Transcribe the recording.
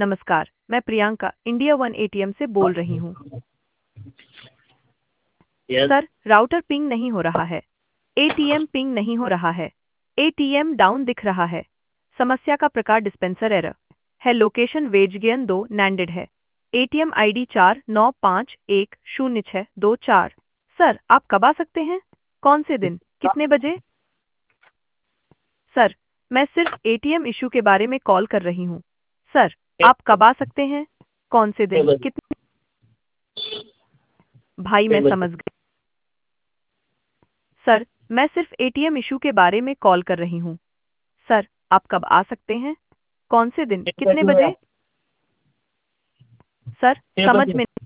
नमस्कार, मैं Priyanka India one ATM से बोल रही हूँ। यस। सर, राउटर पिंग नहीं हो रहा है। एटीएम पिंग नहीं हो रहा है। एटीएम डाउन दिख रहा है। समस्या का प्रकार डिस्पेंसर एरर है। लोकेशन वेजगियन 2 नैंडेड है। ATM ID 49910624। सर, आप कब आ सकते हैं? कौन से दिन? कितने बजे? सर, मैं सिर्फ एटीएम इशू के बारे में कॉल कर रही हूँ। सर, आप कब आ सकते हैं? कौन से दिन? कितने? भाई, मैं समझ गई। सर, मैं सिर्फ एटीएम इशू के बारे में कॉल कर रही हूँ। सर, आप कब आ सकते हैं? कौन से दिन? कितने बजे? सर, समझ में